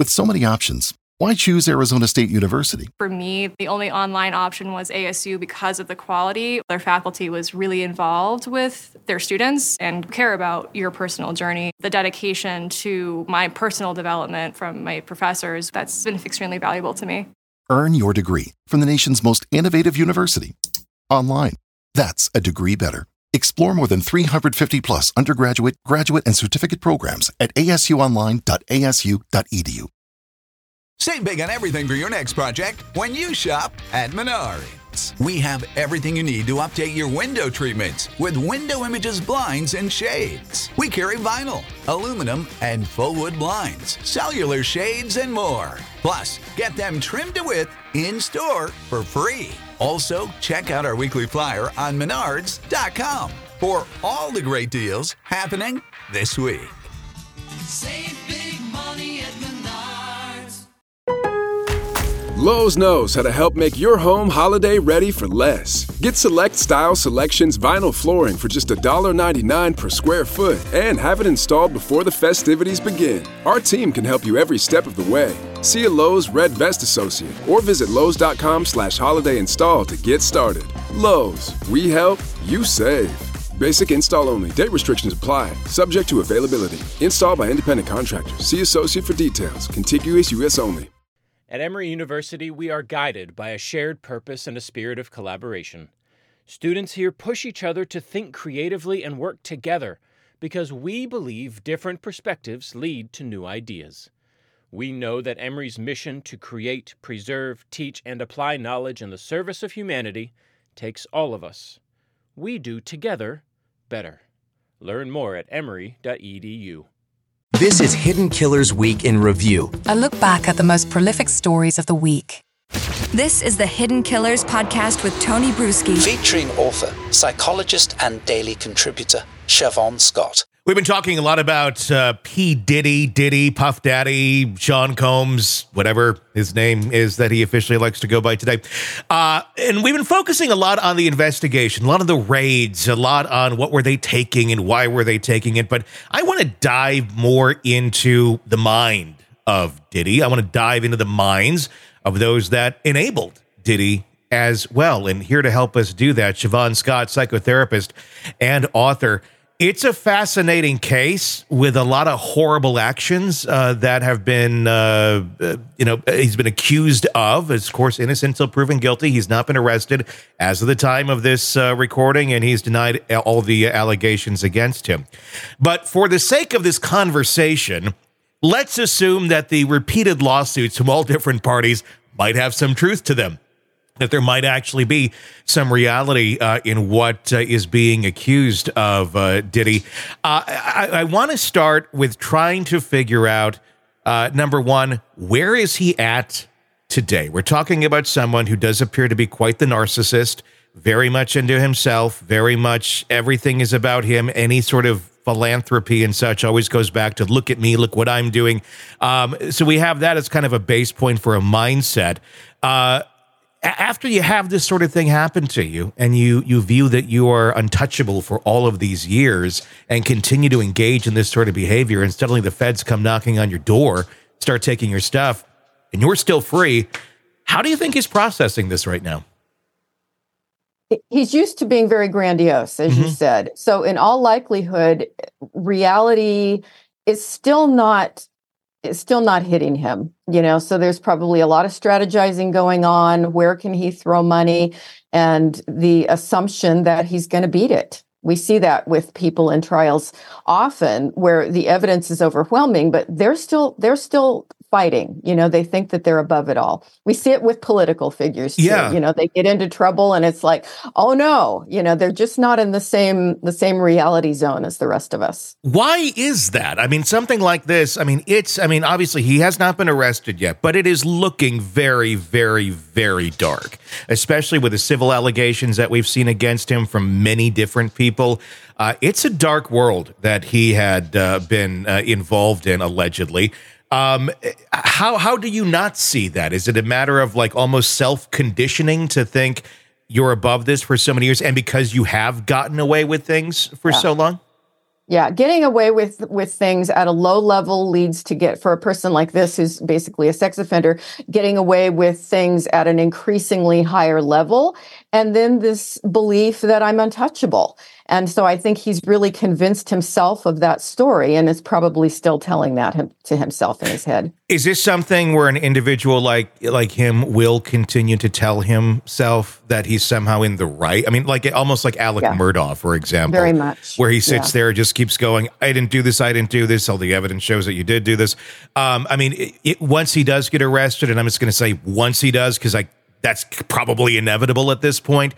With so many options, why choose Arizona State University? For me, the only online option was ASU because of the quality. Their faculty was really involved with their students and care about your personal journey. The dedication to my personal development from my professors, that's been extremely valuable to me. Earn your degree from the nation's most innovative university. Online. That's a degree better. Explore more than 350 plus undergraduate, graduate, and certificate programs at asuonline.asu.edu. Save big on everything for your next project when you shop at Menards. We have everything you need to update your window treatments with Window Images blinds and shades. We carry vinyl, aluminum, and full wood blinds, cellular shades, and more. Plus, get them trimmed to width in store for free. Also, check out our weekly flyer on Menards.com for all the great deals happening this week. Save big money at Menards. Lowe's knows how to help make your home holiday ready for less. Get Select Style Selections vinyl flooring for just $1.99 per square foot and have it installed before the festivities begin. Our team can help you every step of the way. See a Lowe's Red Vest associate or visit Lowe's.com/holiday install to get started. Lowe's, we help, you save. Basic install only. Date restrictions apply. Subject to availability. Installed by independent contractors. See associate for details. Contiguous U.S. only. At Emory University, we are guided by a shared purpose and a spirit of collaboration. Students here push each other to think creatively and work together because we believe different perspectives lead to new ideas. We know that Emory's mission to create, preserve, teach, and apply knowledge in the service of humanity takes all of us. We do together better. Learn more at emory.edu. This is Hidden Killers Week in Review. A look back at the most prolific stories of the week. This is the Hidden Killers podcast with Tony Bruschi. Featuring author, psychologist, and daily contributor, Siobhan Scott. We've been talking a lot about P. Diddy, Puff Daddy, Sean Combs, whatever his name is that he officially likes to go by today. And we've been focusing a lot on the investigation, a lot of the raids, a lot on what were they taking and why were they taking it. But I want to dive more into the mind of Diddy. I want to dive into the minds of those that enabled Diddy as well. And here to help us do that, Siobhan Scott, psychotherapist and author. It's a fascinating case with a lot of horrible actions that have been, he's been accused of. Is, of course, innocent until proven guilty. He's not been arrested as of the time of this recording, and he's denied all the allegations against him. But for the sake of this conversation, let's assume that the repeated lawsuits from all different parties might have some truth to them, that there might actually be some reality in what is being accused of Diddy. I want to start with trying to figure out, number one, where is he at today? We're talking about someone who does appear to be quite the narcissist, very much into himself, very much everything is about him. Any sort of philanthropy and such always goes back to look at me, look what I'm doing. So we have that as kind of a base point for a mindset. After you have this sort of thing happen to you and you view that you are untouchable for all of these years and continue to engage in this sort of behavior, and suddenly the feds come knocking on your door, start taking your stuff, and you're still free, how do you think he's processing this right now? He's used to being very grandiose, as you said. So in all likelihood, reality is still not hitting him, so there's probably a lot of strategizing going on. Where can he throw money? And the assumption that he's going to beat it. We see that with people in trials often where the evidence is overwhelming, but they're still fighting. They think that they're above it all. We see it with political figures too. Yeah. They get into trouble and it's like, oh no, they're just not in the same reality zone as the rest of us. Why is that? I mean, something like this, obviously he has not been arrested yet, but it is looking very, very, very dark, especially with the civil allegations that we've seen against him from many different people. It's a dark world that he had been involved in, allegedly. How do you not see that? Is it a matter of like almost self-conditioning to think you're above this for so many years and because you have gotten away with things for so long? Yeah, getting away with things at a low level leads to for a person like this, who's basically a sex offender, getting away with things at an increasingly higher level. And then this belief that I'm untouchable. And so I think he's really convinced himself of that story and is probably still telling that to himself in his head. Is this something where an individual like him will continue to tell himself that he's somehow in the right? I mean, almost like Alec Murdaugh, for example. Very much. Where he sits there and just keeps going, I didn't do this, all the evidence shows that you did do this. Once he does get arrested, and I'm just going to say once he does, because that's probably inevitable at this point,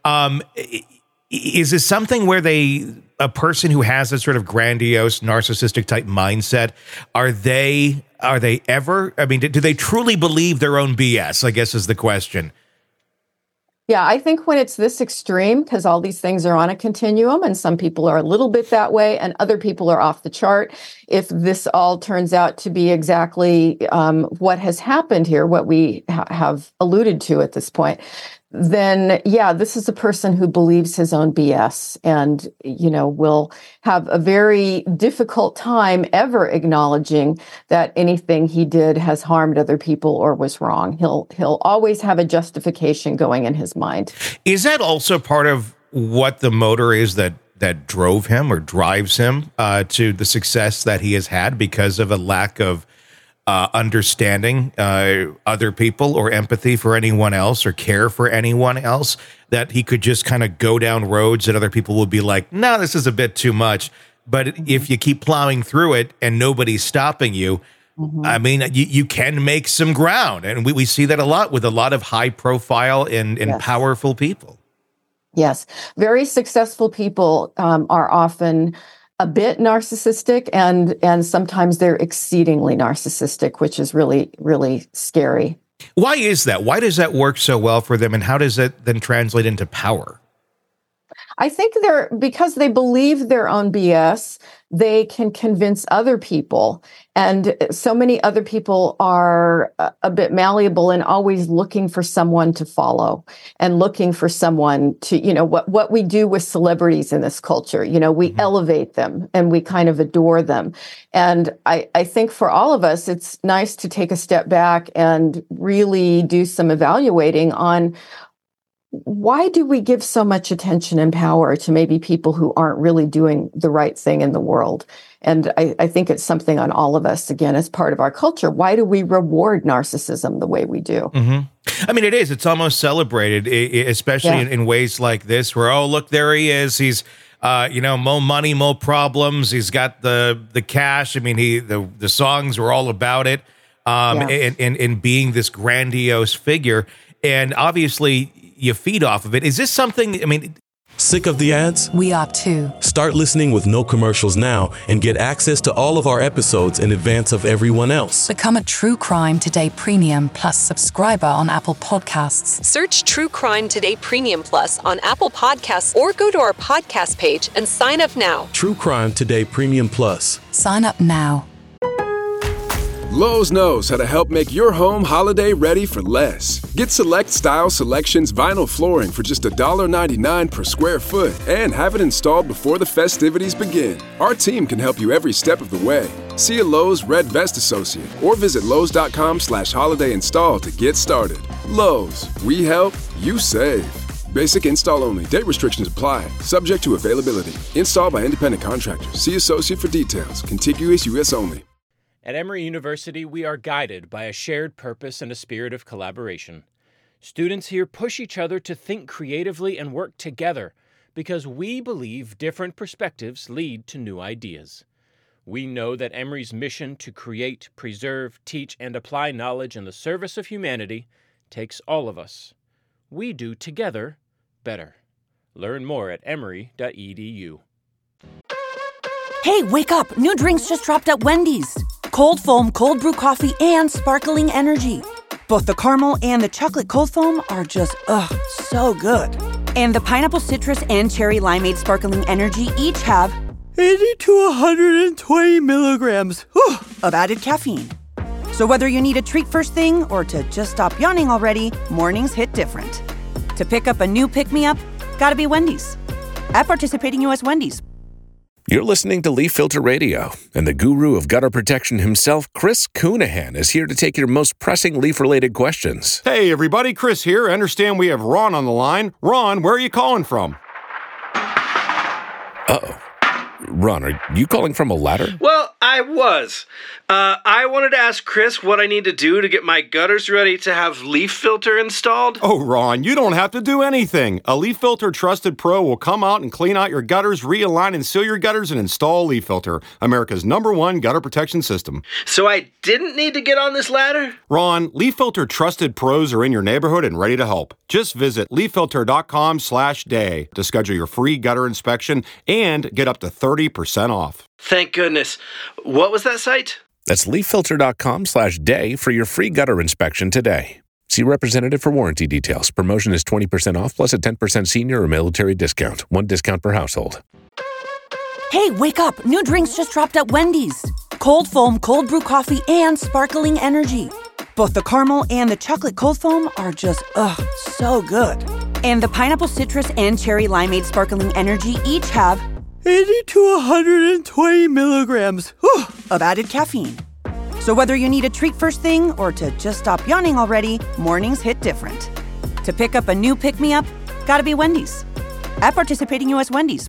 is this something where a person who has a sort of grandiose narcissistic type mindset, are they ever, do they truly believe their own BS, I guess is the question. Yeah, I think when it's this extreme, because all these things are on a continuum and some people are a little bit that way and other people are off the chart, if this all turns out to be exactly what has happened here, what we have alluded to at this point, then yeah, this is a person who believes his own BS and, will have a very difficult time ever acknowledging that anything he did has harmed other people or was wrong. He'll always have a justification going in his mind. Is that also part of what the motor is that drove him or drives him to the success that he has had, because of a lack of understanding other people or empathy for anyone else or care for anyone else, that he could just kind of go down roads that other people would be like, no, this is a bit too much. But if you keep plowing through it and nobody's stopping you, you can make some ground. And we see that a lot with a lot of high profile and powerful people. Yes. Very successful people are often a bit narcissistic, and sometimes they're exceedingly narcissistic, which is really, really scary. Why is that? Why does that work so well for them, and how does it then translate into power? I think because they believe their own BS, they can convince other people. And so many other people are a bit malleable and always looking for someone to follow and looking for someone to, what we do with celebrities in this culture. We elevate them and we kind of adore them. And I think for all of us, it's nice to take a step back and really do some evaluating on why do we give so much attention and power to maybe people who aren't really doing the right thing in the world? And I think it's something on all of us, again, as part of our culture. Why do we reward narcissism the way we do? Mm-hmm. It is. It's almost celebrated, especially in ways like this, where, oh, look, there he is. He's, more money, more problems. He's got the cash. The songs were all about it, and being this grandiose figure. And obviously, you feed off of it. Is this something, Sick of the ads? We are too. Start listening with no commercials now and get access to all of our episodes in advance of everyone else. Become a True Crime Today Premium Plus subscriber on Apple Podcasts. Search True Crime Today Premium Plus on Apple Podcasts or go to our podcast page and sign up now. True Crime Today Premium Plus. Sign up now. Lowe's knows how to help make your home holiday ready for less. Get Select Style Selections vinyl flooring for just $1.99 per square foot and have it installed before the festivities begin. Our team can help you every step of the way. See a Lowe's Red Vest associate or visit Lowe's.com/holiday install to get started. Lowe's, we help, you save. Basic install only. Date restrictions apply. Subject to availability. Installed by independent contractors. See associate for details. Contiguous U.S. only. At Emory University, we are guided by a shared purpose and a spirit of collaboration. Students here push each other to think creatively and work together because we believe different perspectives lead to new ideas. We know that Emory's mission to create, preserve, teach, and apply knowledge in the service of humanity takes all of us. We do together better. Learn more at emory.edu. Hey, wake up! New drinks just dropped at Wendy's. Cold foam, cold brew coffee, and sparkling energy. Both the caramel and the chocolate cold foam are just, so good. And the pineapple citrus and cherry limeade sparkling energy each have 80 to 120 milligrams of added caffeine. So whether you need a treat first thing or to just stop yawning already, mornings hit different. To pick up a new pick-me-up, gotta be Wendy's. At participating U.S. Wendy's. You're listening to Leaf Filter Radio, and the guru of gutter protection himself, Chris Coonahan, is here to take your most pressing leaf-related questions. Hey, everybody, Chris here. I understand we have Ron on the line. Ron, where are you calling from? Uh-oh. Ron, are you calling from a ladder? Well, I was. I wanted to ask Chris what I need to do to get my gutters ready to have Leaf Filter installed. Oh, Ron, you don't have to do anything. A Leaf Filter Trusted Pro will come out and clean out your gutters, realign and seal your gutters, and install Leaf Filter, America's #1 gutter protection system. So I didn't need to get on this ladder? Ron, Leaf Filter Trusted Pros are in your neighborhood and ready to help. Just visit leaffilter.com/day to schedule your free gutter inspection and get up to 30% off. Thank goodness. What was that site? That's leaffilter.com/day for your free gutter inspection today. See representative for warranty details. Promotion is 20% off plus a 10% senior or military discount. 1 discount per household. Hey, wake up! New drinks just dropped at Wendy's. Cold foam, cold brew coffee, and sparkling energy. Both the caramel and the chocolate cold foam are just, so good. And the pineapple citrus and cherry limeade sparkling energy each have 80 to 120 milligrams of added caffeine. So whether you need a treat first thing or to just stop yawning already, mornings hit different. To pick up a new pick-me-up, gotta be Wendy's. At participating U.S. Wendy's.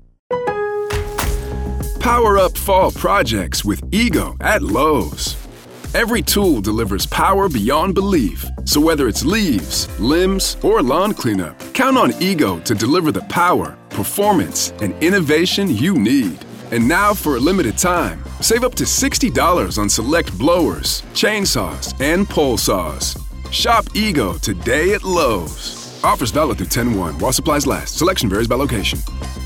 Power up fall projects with Ego at Lowe's. Every tool delivers power beyond belief. So whether it's leaves, limbs, or lawn cleanup, count on Ego to deliver the power, performance, and innovation you need. And now for a limited time, save up to $60 on select blowers, chainsaws, and pole saws. Shop Ego today at Lowe's. Offers valid through 10/1 while supplies last. Selection varies by location.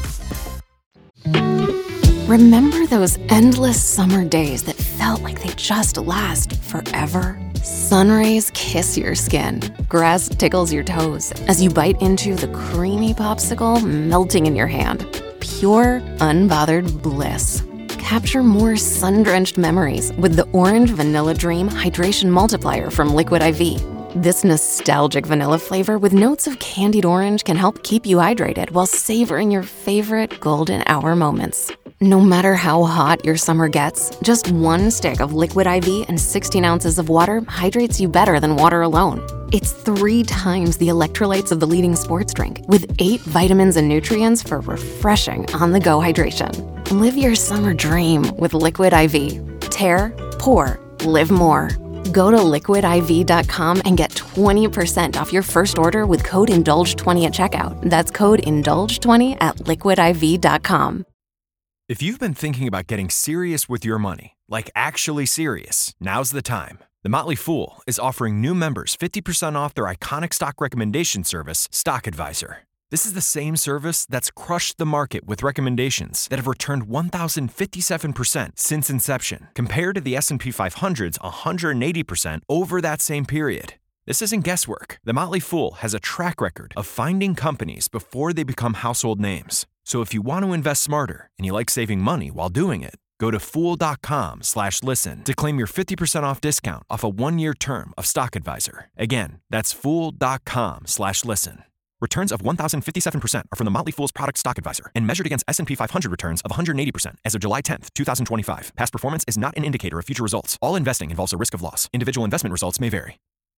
Remember those endless summer days that felt like they just last forever? Sun rays kiss your skin. Grass tickles your toes as you bite into the creamy popsicle melting in your hand. Pure, unbothered bliss. Capture more sun-drenched memories with the Orange Vanilla Dream Hydration Multiplier from Liquid IV. This nostalgic vanilla flavor with notes of candied orange can help keep you hydrated while savoring your favorite golden hour moments. No matter how hot your summer gets, just 1 stick of Liquid IV and 16 ounces of water hydrates you better than water alone. It's 3 times the electrolytes of the leading sports drink, with 8 vitamins and nutrients for refreshing on-the-go hydration. Live your summer dream with Liquid IV. Tear, pour, live more. Go to liquidiv.com and get 20% off your first order with code INDULGE20 at checkout. That's code INDULGE20 at liquidiv.com. If you've been thinking about getting serious with your money, like actually serious, now's the time. The Motley Fool is offering new members 50% off their iconic stock recommendation service, Stock Advisor. This is the same service that's crushed the market with recommendations that have returned 1,057% since inception, compared to the S&P 500's 180% over that same period. This isn't guesswork. The Motley Fool has a track record of finding companies before they become household names. So if you want to invest smarter and you like saving money while doing it, go to fool.com/listen to claim your 50% off discount off a 1-year term of Stock Advisor. Again, that's fool.com/listen. Returns of 1,057% are from the Motley Fool's product Stock Advisor and measured against S&P 500 returns of 180% as of July 10th, 2025. Past performance is not an indicator of future results. All investing involves a risk of loss. Individual investment results may vary.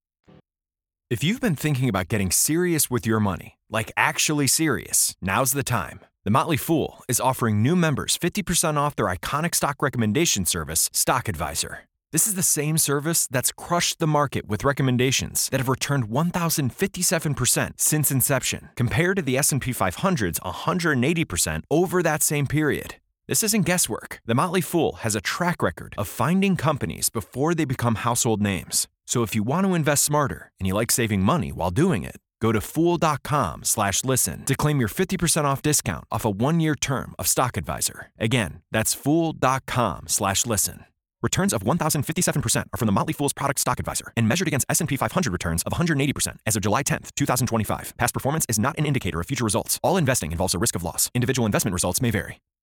If you've been thinking about getting serious with your money, like actually serious, now's the time. The Motley Fool is offering new members 50% off their iconic stock recommendation service, Stock Advisor. This is the same service that's crushed the market with recommendations that have returned 1,057% since inception, compared to the S&P 500's 180% over that same period. This isn't guesswork. The Motley Fool has a track record of finding companies before they become household names. So if you want to invest smarter and you like saving money while doing it, go to fool.com/listen to claim your 50% off discount off a 1-year term of Stock Advisor. Again, that's fool.com/listen. Returns of 1,057% are from the Motley Fool's product Stock Advisor and measured against S&P 500 returns of 180% as of July 10th, 2025. Past performance is not an indicator of future results. All investing involves a risk of loss. Individual investment results may vary.